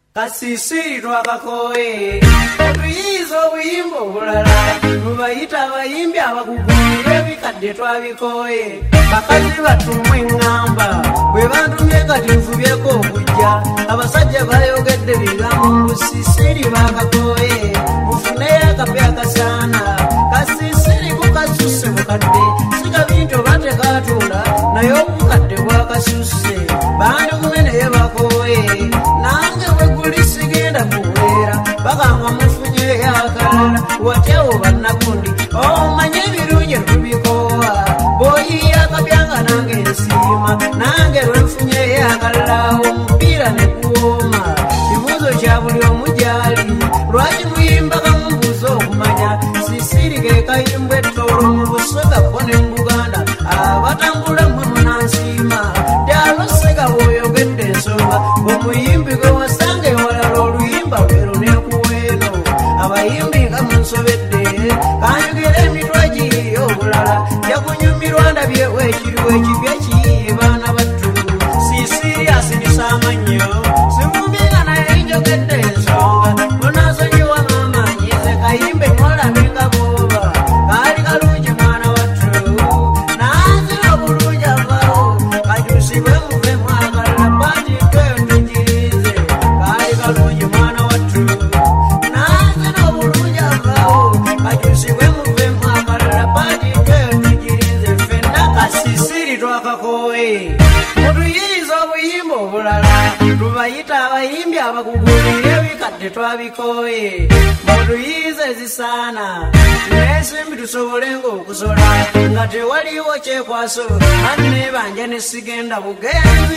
Kasisiri twakakoye tuyizo buyimbo bulala mubayita abayimbi abakugulira ebikadde twabikoye bakazi batumwe ngamba bwe bantumye kati nfubyeko okujja abasajja bayogedde bigambo musisiri bakakoye mufuneyo akape akasaana kasisiri kukasuse mukadde siga bintu batekatula naye obukadde bwakasuse bandi kumeneyo bakoye nange sigenda kuwera bagamba mufunye yakalala watyawo bannagundi omanye ebirungi tubikowa boyiya akabyanga nange nsiima nange lwenfunye yakalala omupiira ne kuwooma kibuuzo kya buli omujali lwaki muyimbaga mubuuza okumanya sisiri ge kayimbwa ettolo mu busogako ne mu Buganda abatambula mwe munansiima dyalo sega bw'oyogedde ensonga omuyimbi gwe wasange lwero nekuweno abayimbi nga munsobedde kanyugire emitwe giriyo obulala yakunyumirwa ndabyewo ekiriwo ekibya kiyiye baana battu sisiri asinisa amannyo simumbinga naye njogedde ensonga munasonyiwa mamanyize kayimbe mwolabe nga bwoba kaali kalungi mwana wattu naazira bulungi avawo kajusibwe muve mwakalala pati tweyo tugirize kaali kalungi mwana wattu naazira bulungi avawo kajusibwe muve mwakalala pati tweyo tugirize fenna kasisiri twakakoye mutuyiriza obuyimba obulala tubayita abayimbi abakugulira ebikadde twabikoye mutuyiriza ezisaana nesimbi tusobolenga okusola nga tewaliwo kyekwaso anne banja nesigenda bugenzi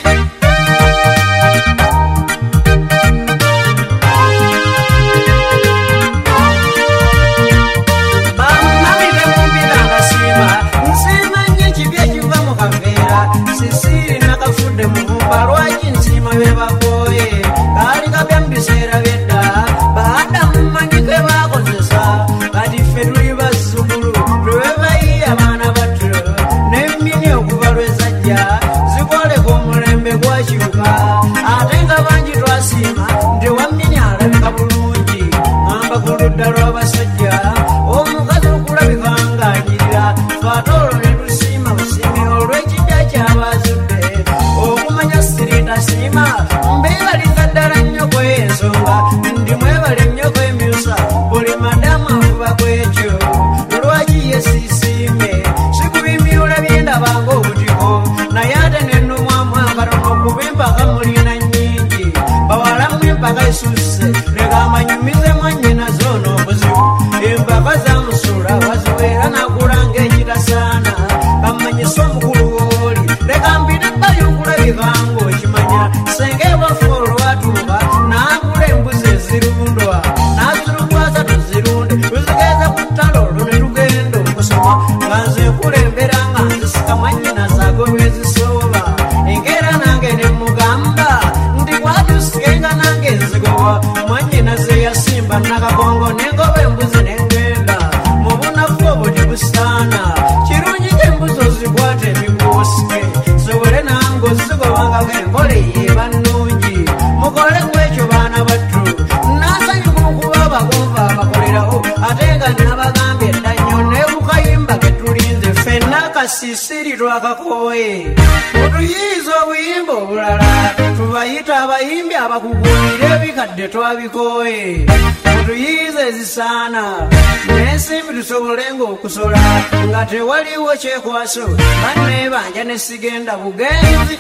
nsiima nnyo ekibya kiva mu kaveera sisiri nakafudde mu bumba lwaki nsiima bebakoye kaali kapya mu biseera byedda baada mumanyi ke bakozesa kati ffe tuli bazzukulu lwebayiye abaana battu nemmini okuva lwezajja zikoleka omulembe gwakyuka ate nga bangi twasiima nti wammini alabika bulungi ngamba ku ludda lw'abasajja omukazi okulabika ng'anyirira twatoolo ne tusiima busimi olw'ekijja kyabazudde okumanya sirita siima mbeebaliza ddala nnyo kw'ensonga ndi mwebale nnyo kw'emyusa buli madamu avuba kw'ekyo lwaki ye siisiimye sikubimyula byendabanga obutiko naye ate nennumwamu akatono kuba empaka mulina nnyingi bawalamu empaka esusse leka amanyumize mwannyina zoona obuzibu empaka zamusula waziweera nakulanga ekitasaana kamanyisa omukulu wooli leka mpita bbali okulabikanga okimanya senge bwaffe olwatuuka naagula embuzi ezirundwa nazirukwaza tuzirunde tuzigeza ku ttale olwo ne tugenda okusoma nga nze nkulembera nga nzisika mwannyina zaago lwezisooba enkeera nange ne mugamba nti bwatusikenga nange nzigoba mwannyina ze yasimba nakakongo nengoba embuzi nengenda mu bunafu obwo tebusaana kirungi k'embuzi ozikwata emikuusike sobole nange ozigobangako enkole yeeba nnungi mukole kwekyo baana battu nasanyuka okuba abagonva abakolerawo ate nga nabagambye edda nnyo nebukayimba ke tulinze ffenna kasisiri twakakoye mutuyiiza obuyimba obulala tubayita abayimbi abakugulira ebikadde twabikoye mutuyiiza ezisaana nensimbi tusobolenga okusola nga tewaliwo kyekwaso banne banja nesigenda bugenzi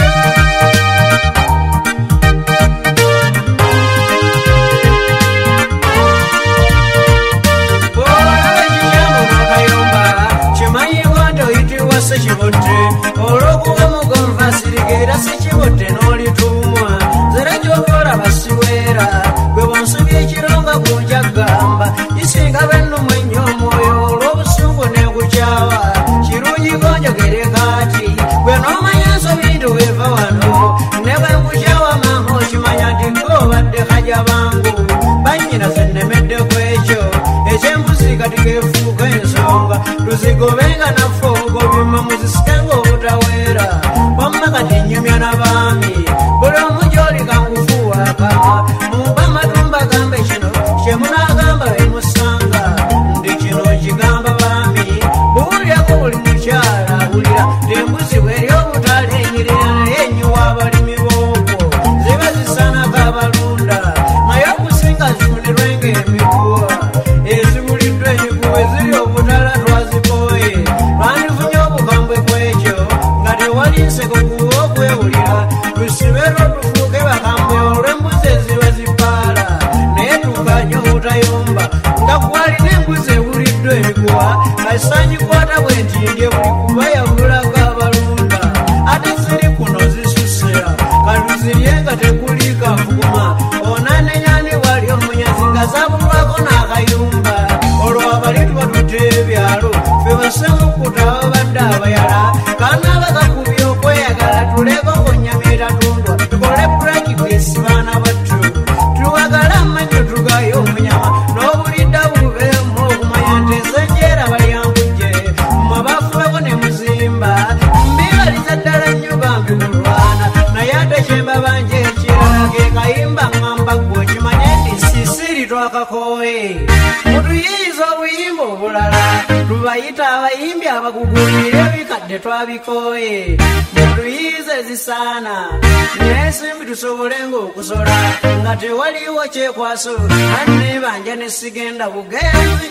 kimanyibwa nti oyitibwa sekibotte olw'okuba mugonva sirigeera sekibotte n'olituumwa zera gyokola basiweera gwe bonsubya ekironga kunjagamba gisinga bennumu ennyo omwoyo olw'obusungu negukyawa kirungi gonjogere kaati gwe n'omanya nsobi nti weeva wano ne bwe nkukyawa maama okimanya nti ng'obadde kajja bangu bannyina ze nnemedde ku ekyo ekyembuzi kati keefuuka ensonga tuzigobenga naffe obugobima muzisikenga obutaweera wamma kati nnyumya n'abaami buli omu gy'oli kangufuwa akama bafuguma onanenyani wali omunyazi nga zabulwako n'akayumba olwo abali tubatute ebyalo fe basemukuta babadde abayala kana bakakubya okweyagala tuleko kunyamira tundwa tukole practice baana battu tuwagala amanyo tugayo omunyama n'obulidda bubeemu okumanya nti ezenjeera balyambujje mwabafulako ne muzimba mbibaliza ddala nnyo bambi kulwana naye ate kyembabanje ekirala ke kayimba ŋŋamba gwe okimanye nti sisiri twakakooye mutuyiiza obuyimba obulala tubayita abayimbi abagugulire ebikadde twabikooye mutuyiiza ezisaana nesimbi tusobolenga okusola nga tewaliwo kyekwaso anne banja nesigenda bugenzi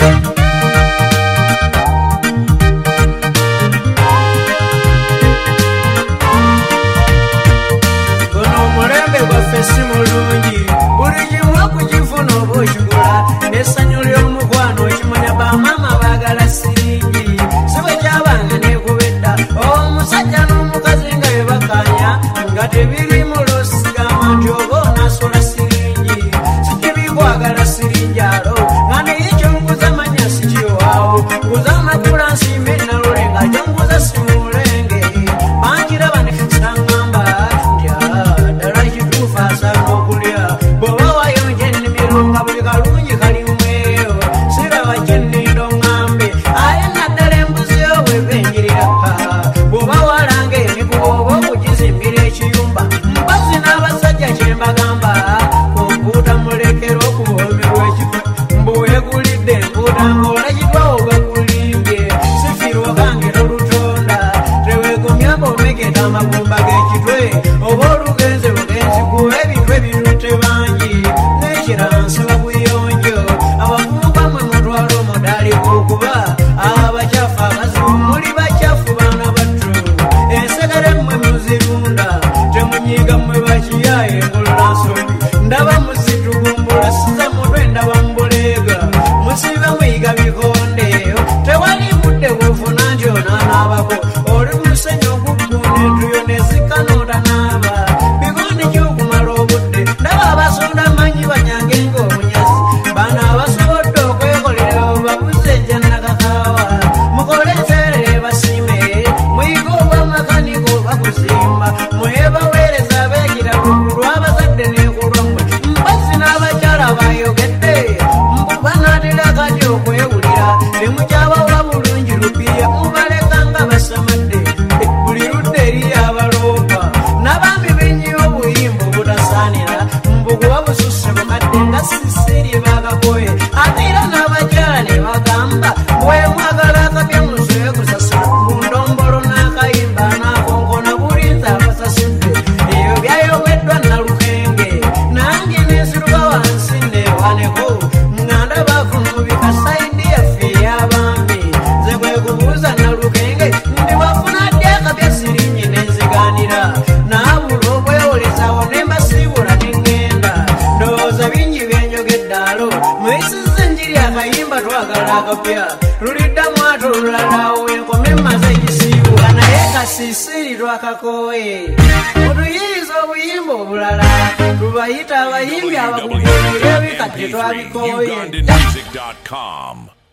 omulembe gwaffe si mulungi buli kimu okukifuna oba okigula n'essanyu ly'omukwano okimanya bamaama baagala siringi si bwe kyabanga neekubedda omusajja n'omukazi nga bye bakanya nga tebirimu loosigamba nti oba onaasola siringi sikibikwagala siringi alo nga naye kyonguza manya sikiwaawo nguza amakula nsimba enalole nga kyonguza simulenge bangiraba nesaŋŋamba nti ddala kituufu asaana okulya bw'oba wayonja ennimiro nga buli kalungi kalimweyo siraba kyennindo ŋŋambe aye naddala embuzi yo bwebenjirira bw'oba walanga emikuba oba okugizimbira ekiyumba mpazi n'abasajja kyembagamba kompuuta mulekera okuwoomerwa ekifo mbuweegulidde empuuta ng'olagitwawo gakulimbye sifirwa kangera olutonda teweegomyako omeketa amagumba g'ekitwe oba olugenzi bugenzi kuba ebitwe birute bangi n'ekirala nsaba buyonjo abavubuka mwe mutwala omudaali gw'okuba abakyafu abazibu muli bakyafu baana battu ensekere mmwe muzirunda temunyiiga mmwe bakiyaye ngolola nsobi ndaba muzitugumbula siza mutwe ndaba mbuleega musiba muyiga bikonde tewali budde bwofuna nti onaanaabako oli musenyu okuggunda entuyo nezikanootanaaba bikonde kyokumala obudde ndaba abasonda manyi banyange ng'obunyazi bano abasobodde okwekolera babuze ejjannakakaawa mukole enseerere basiime muyiga obwamakanika oba kuzimba mwebaweereza abeekiralu lw'abazadde n'ekulwammwe mpazzi n'abakyala bayogedde mbubanaatera kati okwewulira temukyabawa bulungi lupiya mubaleka nga basamadde buli ludde eri abaloopa n'abambi benyiwa obuyimba obutasaanira mbukuba bususse bukadde nga sisiri bagakoye ate era n'abakyala ne bagamba bwemwagala akapya musoye kusasula mu ndombolo n'akayimba n'akonkona bulinza abasasudde ebyo byayogeddwa nalukenge nange neziruka wansi newaneko nganda bavumubika saidi yaffe ey'abambi ze kwe kubuuza nalukenge ndi wafuna ddi akapya siringi nenziganira naabula obwewolezawo nembasiibula neŋŋenda ndowooza bingi byenjogedde alo mwesiza enjiri akayimba twagala akapya luliddamu ate olulalawo enkome mmaze ekisiibula naye kasisiri twakakooye otuyiiza obuyimba obulala tubayita abayimbi abakugulira ebikadde twabikooye www.ugandanmusic.com